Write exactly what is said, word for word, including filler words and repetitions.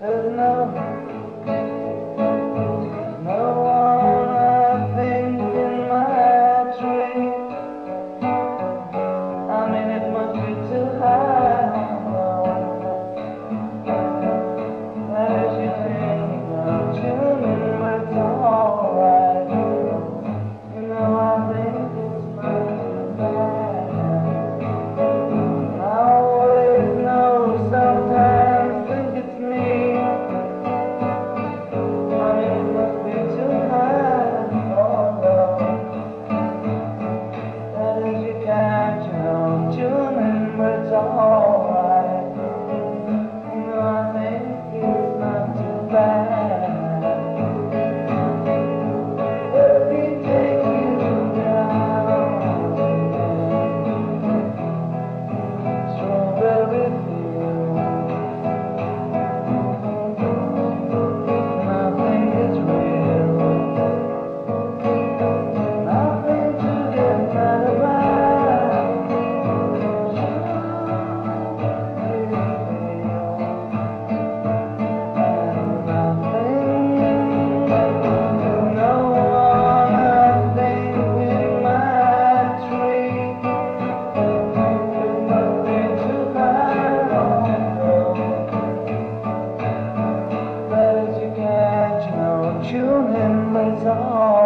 There's no, no one I think in my tree. I mean, it must be too high. As you think I'm tuning, but it's alright. You know, I think it's not too bad. I always know sometimes think it's me. I mean, it must be too high. Oh no. That is, you catch your own tuning, but it's alright. You know, I think it's not too bad. Let me take you down, strawberry fields. Nothing is real, nothing to get mad about. And nothing, no one I think in my tree. It must be too high. That is, you catch no tuning, but it's all